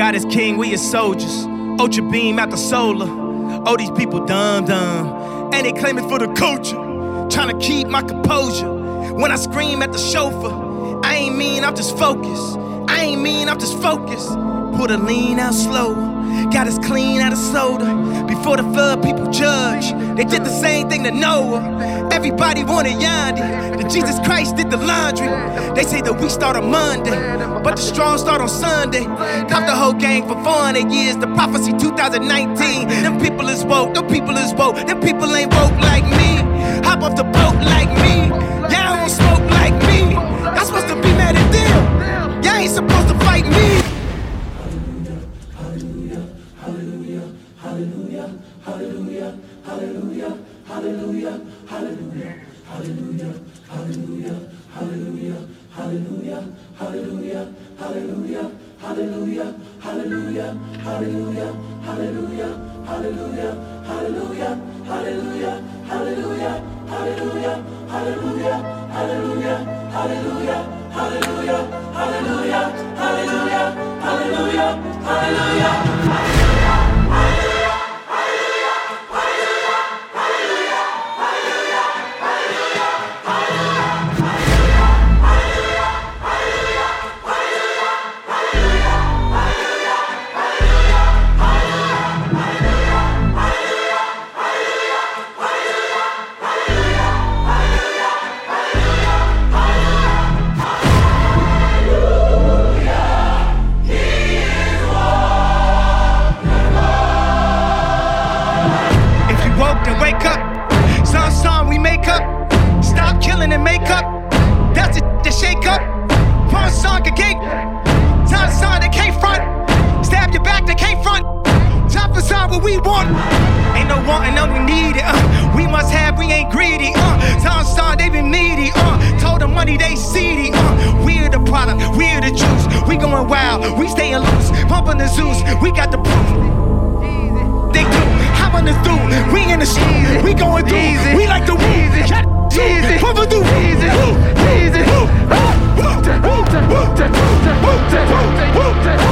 God is king, we as soldiers. Ultra beam out the solar. Oh, these people dumb. And they claim it for the culture. Trying to keep my composure. When I scream at the chauffeur, I ain't mean, I'm just focused. Put a lean out slow. Got us clean out of soda. Before the flood, people judge. They did the same thing to Noah. Everybody wanted Yandi. Then Jesus Christ did the laundry. They say the weak start on Monday, but the strong start on Sunday. Caught the whole gang for 400 years. The prophecy 2019. Them people is woke. Them people ain't woke like me. Hop off the boat like me. Y'all don't smoke like me. Y'all supposed to be mad at them. Y'all ain't supposed to fight me. Easy.